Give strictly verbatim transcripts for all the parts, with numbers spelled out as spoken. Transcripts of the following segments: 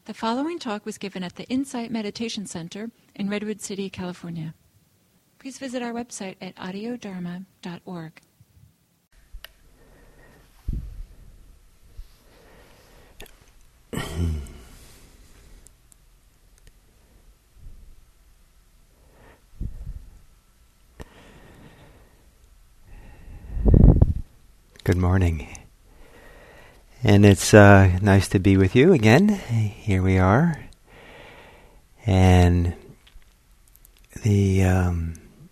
The following talk was given at the Insight Meditation Center in Redwood City, California. Please visit our website at audio dharma dot org. Good morning. And it's uh, nice to be with you again. Here we are. And the um,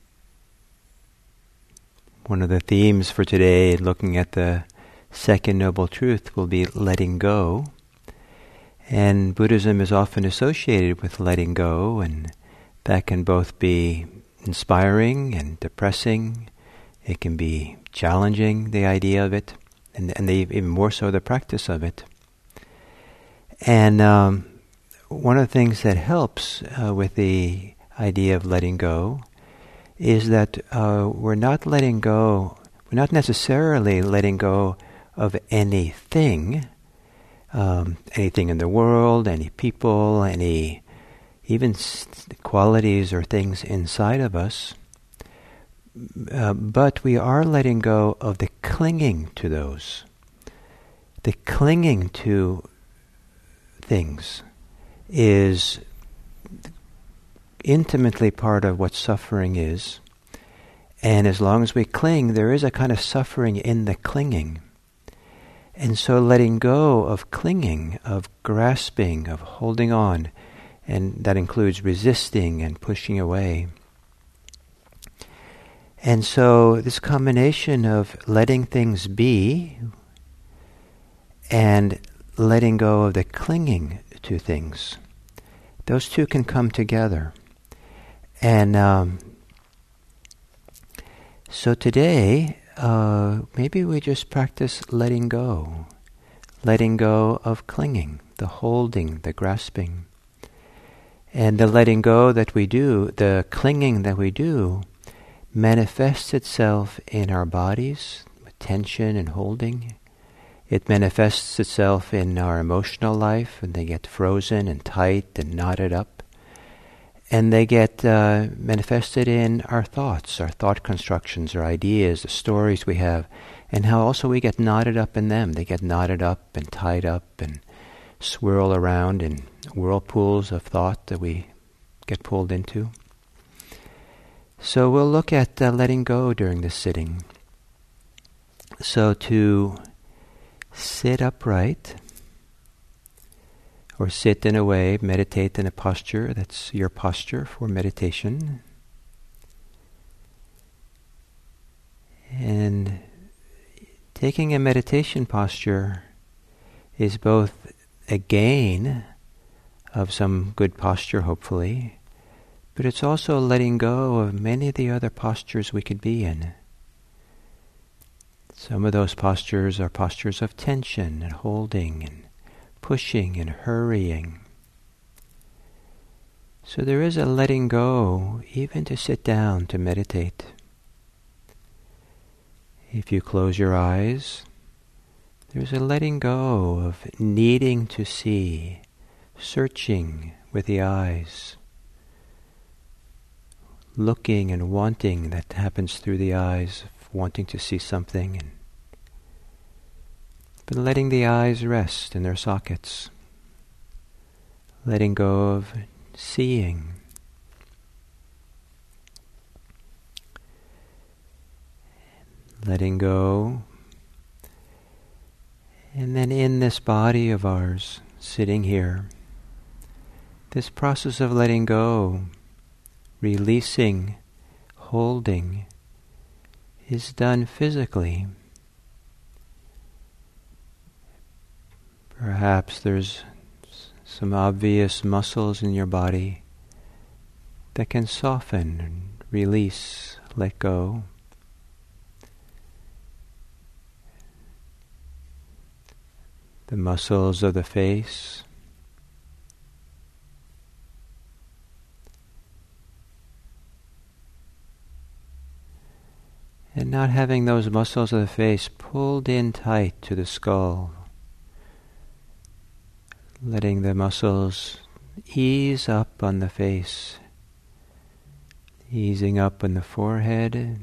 one of the themes for today, looking at the second noble truth, will be letting go. And Buddhism is often associated with letting go, and that can both be inspiring and depressing. It can be challenging, the idea of it, and, and the, even more so the practice of it. And um, one of the things that helps uh, with the idea of letting go is that uh, we're not letting go, we're not necessarily letting go of anything, um, anything in the world, any people, any even s- qualities or things inside of us. Uh, but we are letting go of the clinging to those. The clinging to things is intimately part of what suffering is. And as long as we cling, there is a kind of suffering in the clinging. And so letting go of clinging, of grasping, of holding on, and that includes resisting and pushing away. And so this combination of letting things be and letting go of the clinging to things, those two can come together. And um, so today, uh, maybe we just practice letting go, letting go of clinging, the holding, the grasping. And the letting go that we do, the clinging that we do, manifests itself in our bodies with tension and holding. It manifests itself in our emotional life, and they get frozen and tight and knotted up. And they get uh, manifested in our thoughts, our thought constructions, our ideas, the stories we have, and how also we get knotted up in them. They get knotted up and tied up and swirl around in whirlpools of thought that we get pulled into. So we'll look at uh, letting go during this sitting. So to sit upright, or sit in a way, meditate in a posture that's your posture for meditation. And taking a meditation posture is both a gain of some good posture, hopefully, but it's also letting go of many of the other postures we could be in. Some of those postures are postures of tension and holding and pushing and hurrying. So there is a letting go even to sit down to meditate. If you close your eyes, there's a letting go of needing to see, searching with the eyes, looking and wanting that happens through the eyes, wanting to see something, and but letting the eyes rest in their sockets, letting go of seeing. Letting go, and then in this body of ours, sitting here, this process of letting go, releasing, holding, is done physically. Perhaps there's some obvious muscles in your body that can soften and release, let go. The muscles of the face, and not having those muscles of the face pulled in tight to the skull, letting the muscles ease up on the face, easing up on the forehead,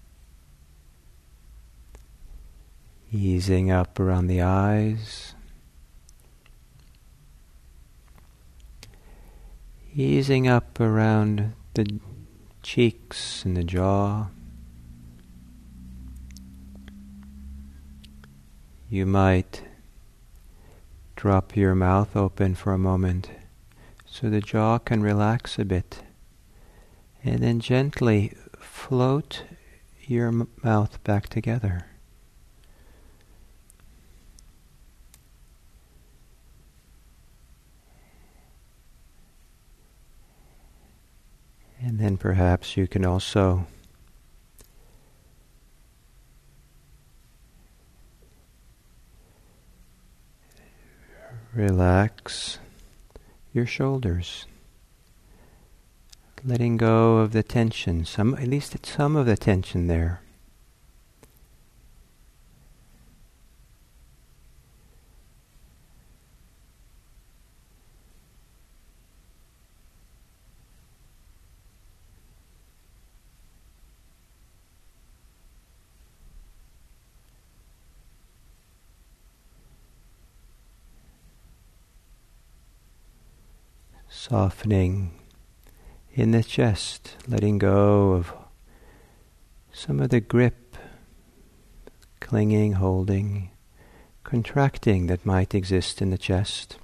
easing up around the eyes, easing up around the cheeks and the jaw. You might drop your mouth open for a moment so the jaw can relax a bit, and then gently float your m- mouth back together. And then perhaps you can also relax your shoulders, letting go of the tension, some, at least some of the tension there. Softening in the chest, letting go of some of the grip, clinging, holding, contracting that might exist in the chest.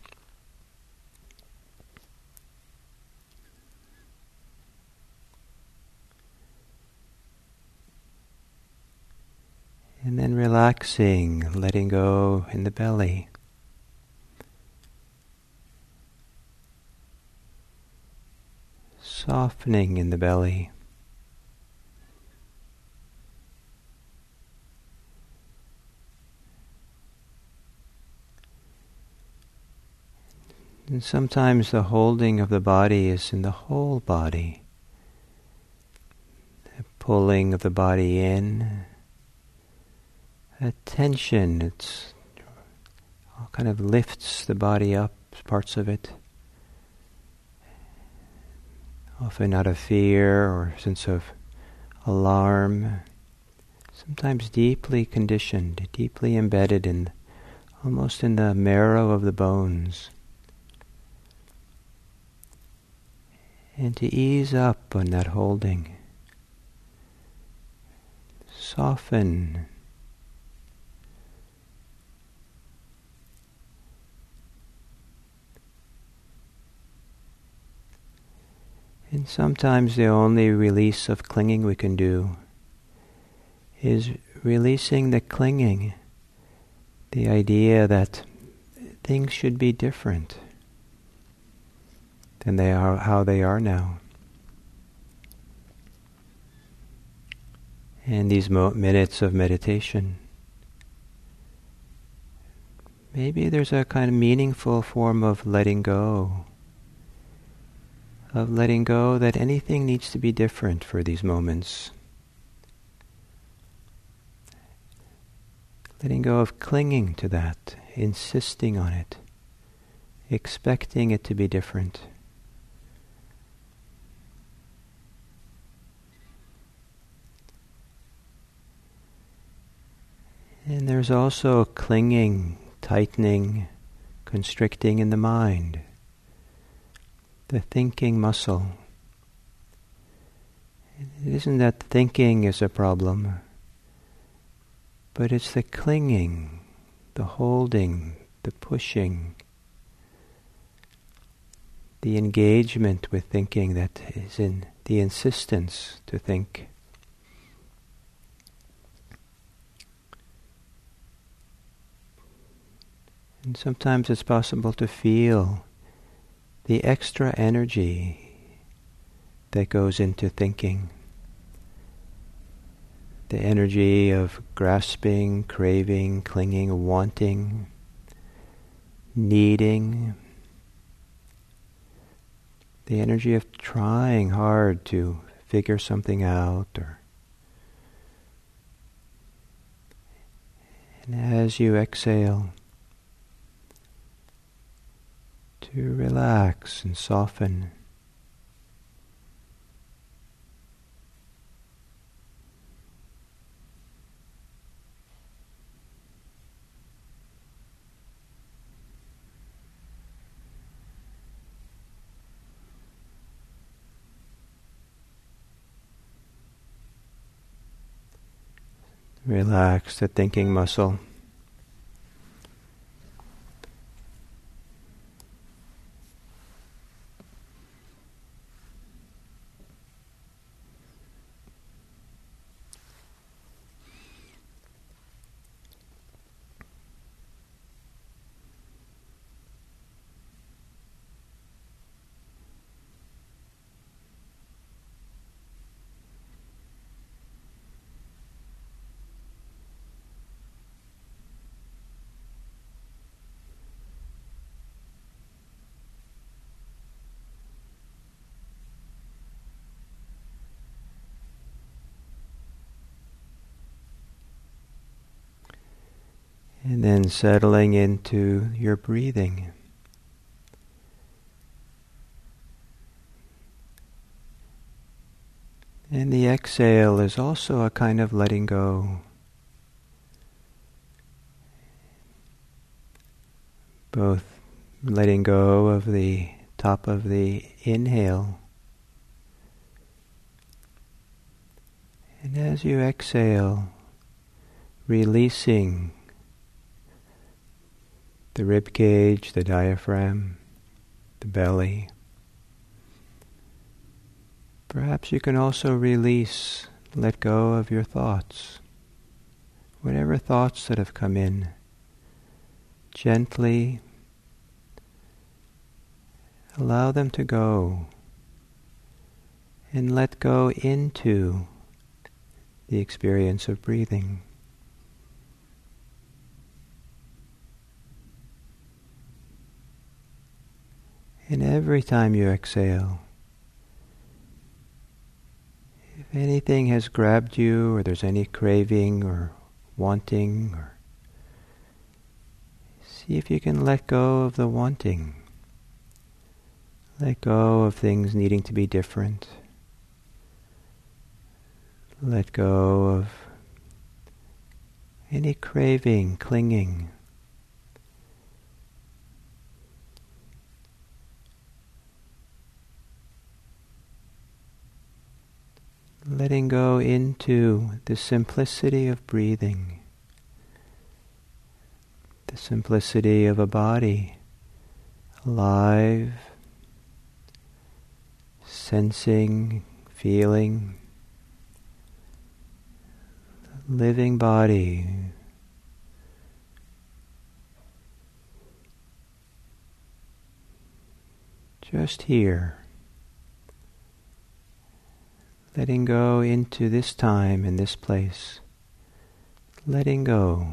And then relaxing, letting go in the belly. Softening in the belly. And sometimes the holding of the body is in the whole body. The pulling of the body in. A tension, it's all kind of lifts the body up, parts of it. Often out of fear or sense of alarm, sometimes deeply conditioned, deeply embedded in, almost in the marrow of the bones. And to ease up on that holding, soften. And sometimes the only release of clinging we can do is releasing the clinging, the idea that things should be different than they are, how they are now. And these mo- minutes of meditation, maybe there's a kind of meaningful form of letting go, of letting go that anything needs to be different for these moments. Letting go of clinging to that, insisting on it, expecting it to be different. And there's also clinging, tightening, constricting in the mind. The thinking muscle. It isn't that thinking is a problem, but it's the clinging, the holding, the pushing, the engagement with thinking that is in the insistence to think. And sometimes it's possible to feel the extra energy that goes into thinking. The energy of grasping, craving, clinging, wanting, needing. The energy of trying hard to figure something out. Or and as you exhale, to relax and soften. Relax the thinking muscle. And then settling into your breathing. And the exhale is also a kind of letting go. Both letting go of the top of the inhale. And as you exhale, releasing the rib cage, the diaphragm, the belly. Perhaps you can also release, let go of your thoughts. Whatever thoughts that have come in, gently allow them to go and let go into the experience of breathing. And every time you exhale, if anything has grabbed you, or there's any craving or wanting, or see if you can let go of the wanting. Let go of things needing to be different. Let go of any craving, clinging. Letting go into the simplicity of breathing, the simplicity of a body, alive, sensing, feeling, living body. Just here. Letting go into this time and this place. Letting go.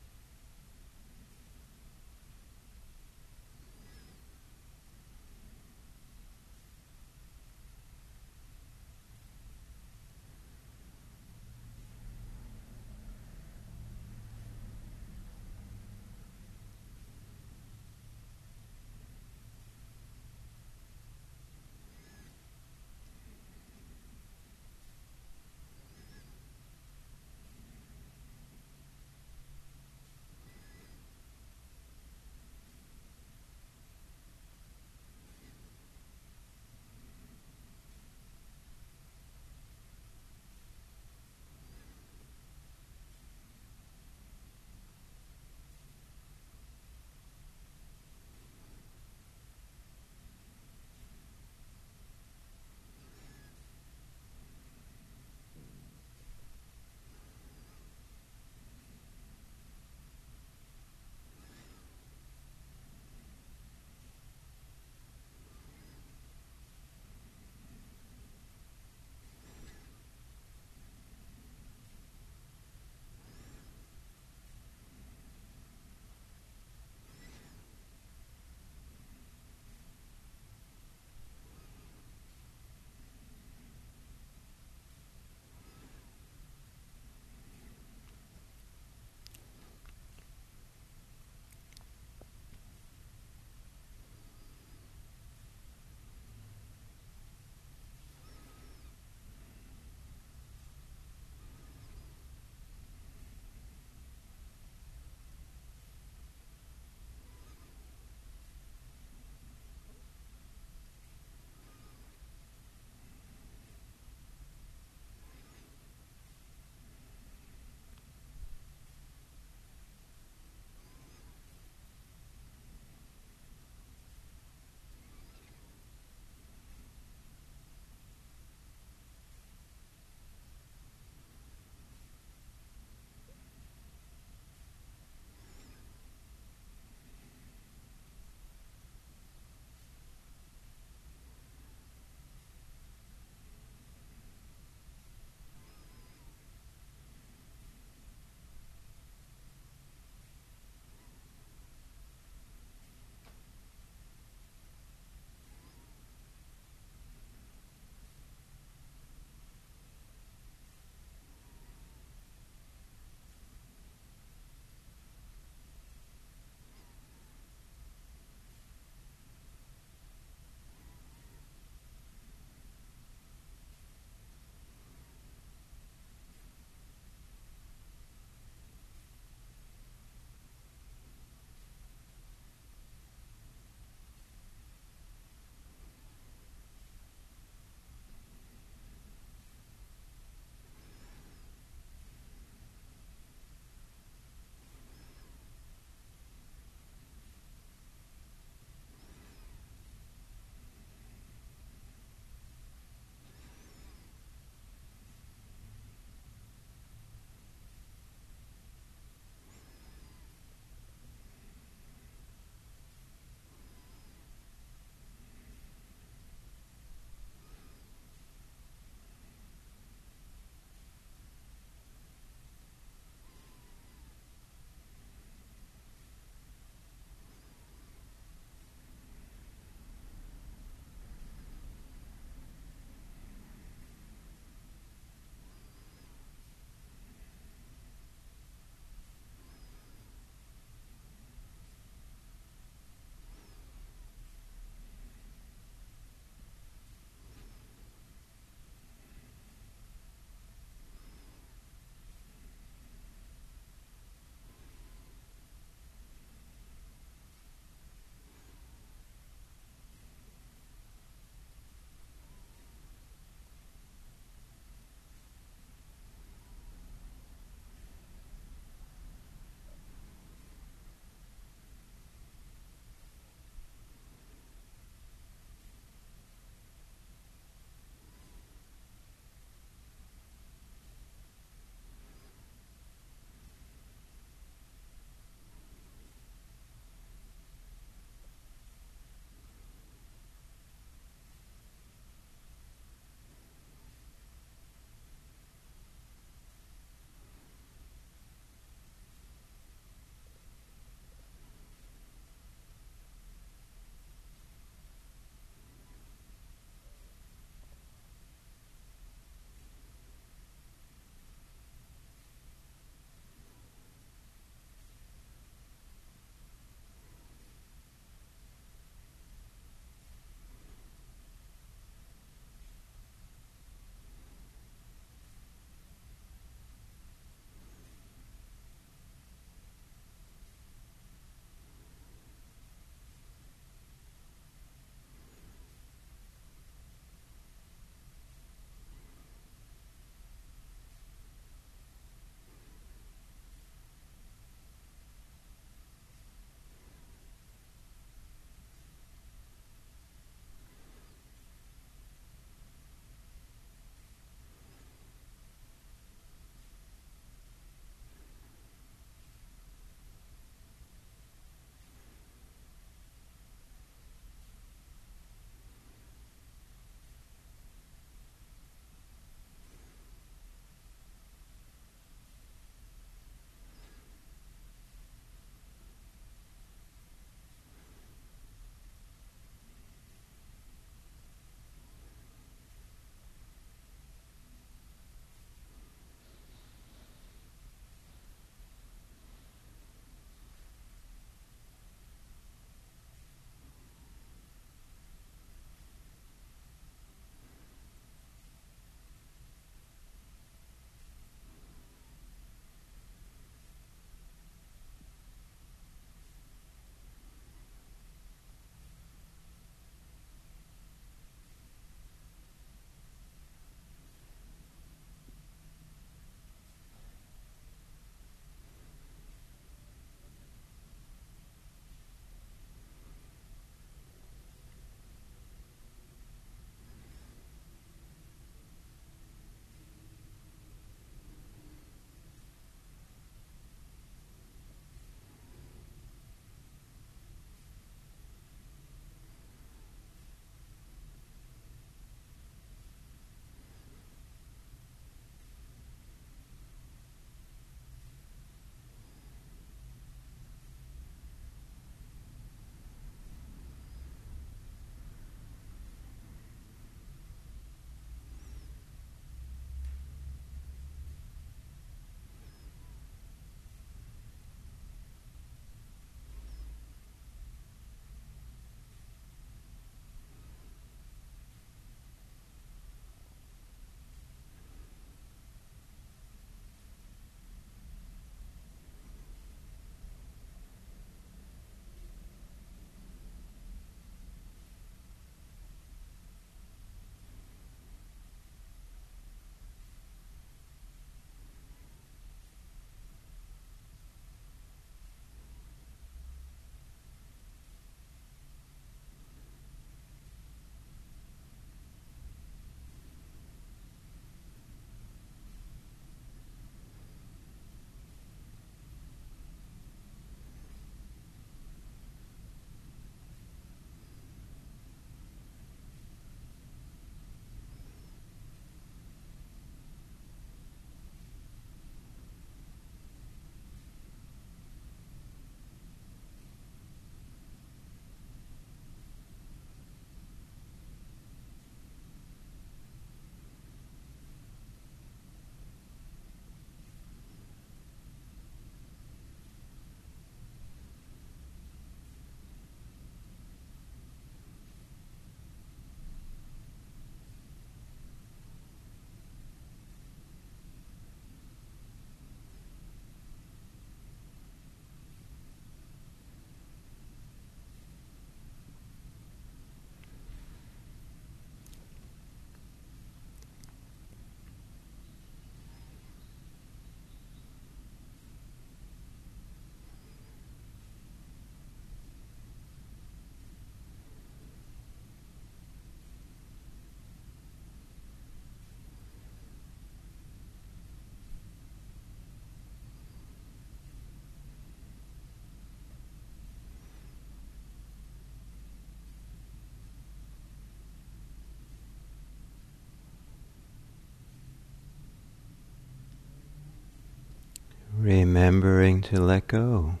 remembering to let go.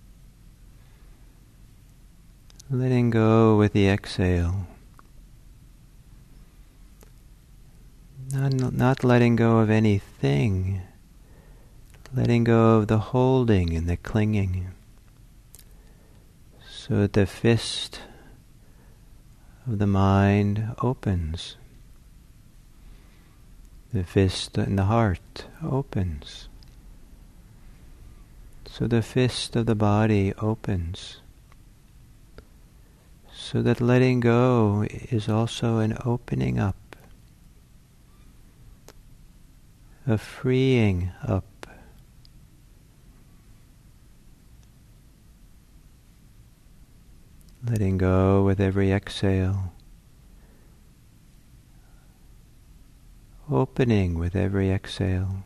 Letting go with the exhale. Not, not letting go of anything. Letting go of the holding and the clinging. So that the fist of the mind opens. The fist in the heart opens. So the fist of the body opens. So that letting go is also an opening up, a freeing up. Letting go with every exhale, opening with every exhale.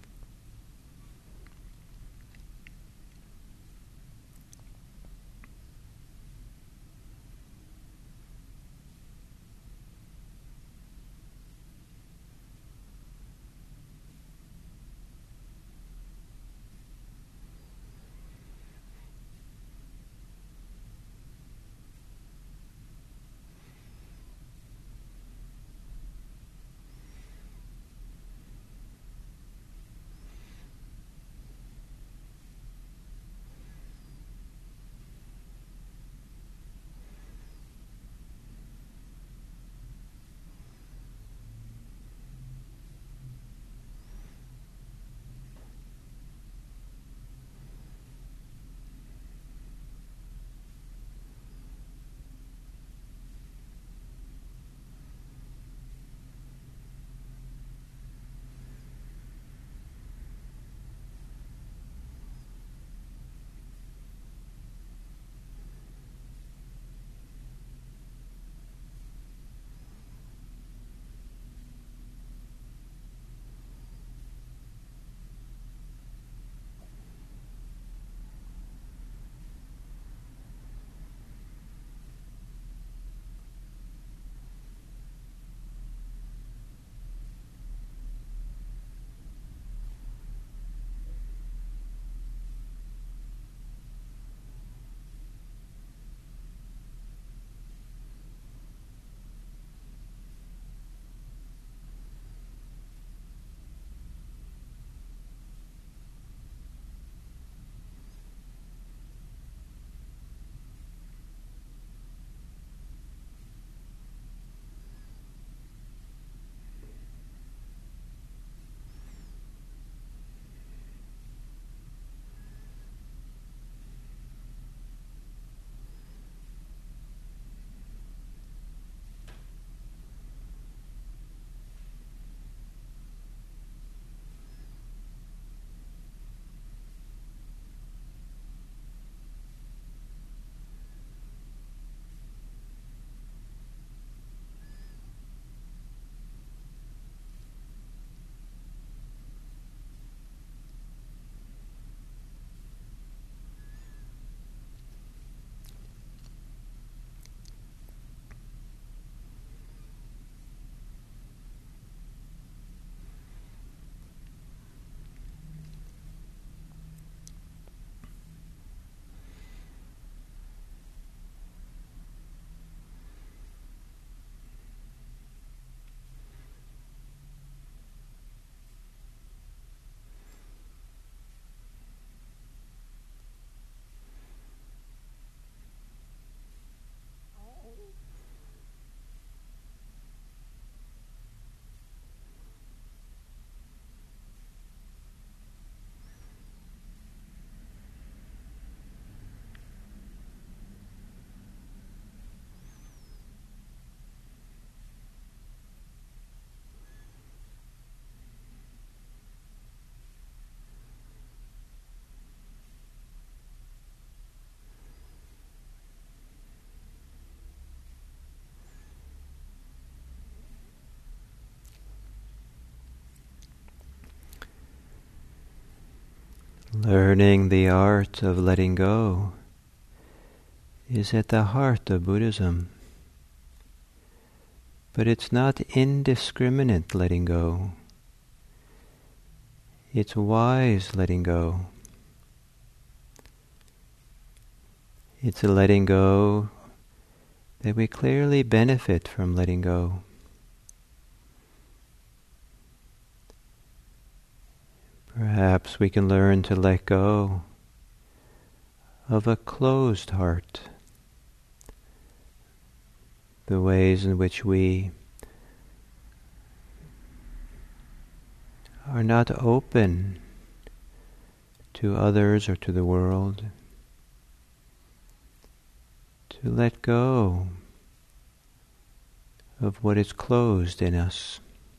Learning the art of letting go is at the heart of Buddhism. But it's not indiscriminate letting go. It's wise letting go. It's a letting go that we clearly benefit from letting go. Perhaps we can learn to let go of a closed heart, the ways in which we are not open to others or to the world, to let go of what is closed in us.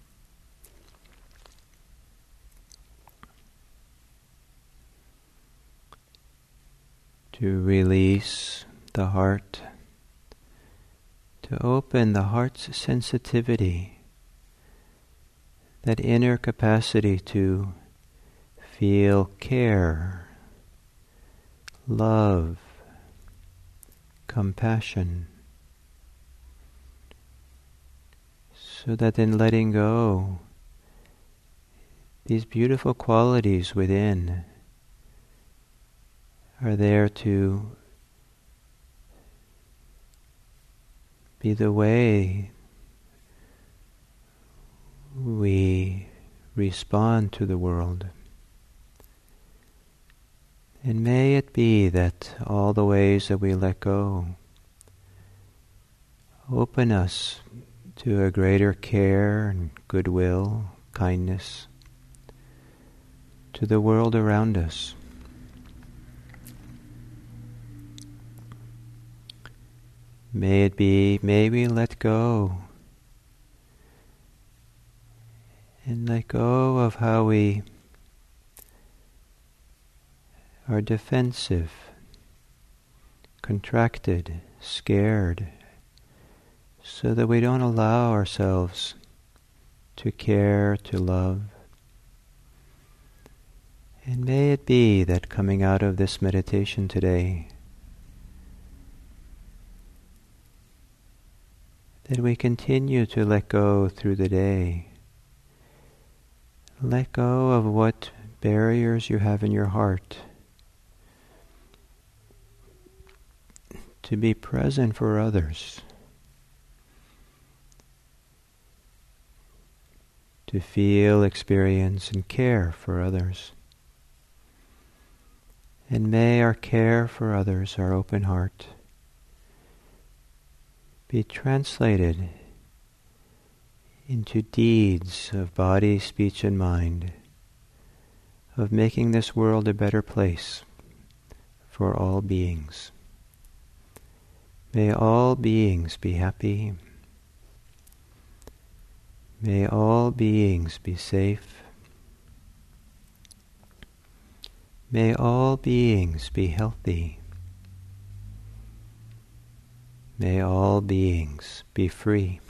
To release the heart, to open the heart's sensitivity, that inner capacity to feel care, love, compassion, so that in letting go, these beautiful qualities within are there to be the way we respond to the world. And may it be that all the ways that we let go open us to a greater care and goodwill, kindness to the world around us. May it be, may we let go and let go of how we are defensive, contracted, scared, so that we don't allow ourselves to care, to love. And may it be that coming out of this meditation today, that we continue to let go through the day. Let go of what barriers you have in your heart. To be present for others. To feel, experience, and care for others. And may our care for others, our open heart, be translated into deeds of body, speech, and mind, of making this world a better place for all beings. May all beings be happy. May all beings be safe. May all beings be healthy. May all beings be free.